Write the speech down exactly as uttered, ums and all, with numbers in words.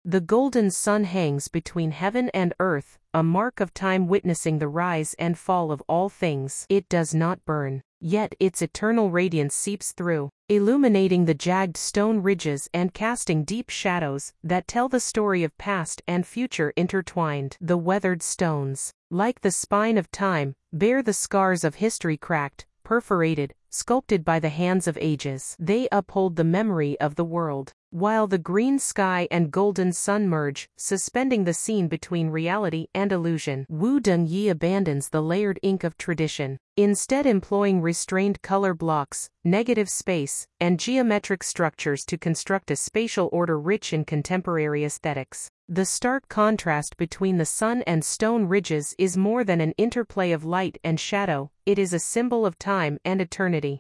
The golden sun hangs between heaven and earth, a mark of time witnessing the rise and fall of all things. It does not burn, yet its eternal radiance seeps through, illuminating the jagged stone ridges and casting deep shadows that tell the story of past and future intertwined. The weathered stones, like the spine of time, bear the scars of history, cracked, perforated, sculpted by the hands of ages. They uphold the memory of the world, while the green sky and golden sun merge, suspending the scene between reality and illusion. Wu Dongyi abandons the layered ink of tradition, instead employing restrained color blocks, negative space, and geometric structures to construct a spatial order rich in contemporary aesthetics. The stark contrast between the sun and stone ridges is more than an interplay of light and shadow, it is a symbol of time and eternity.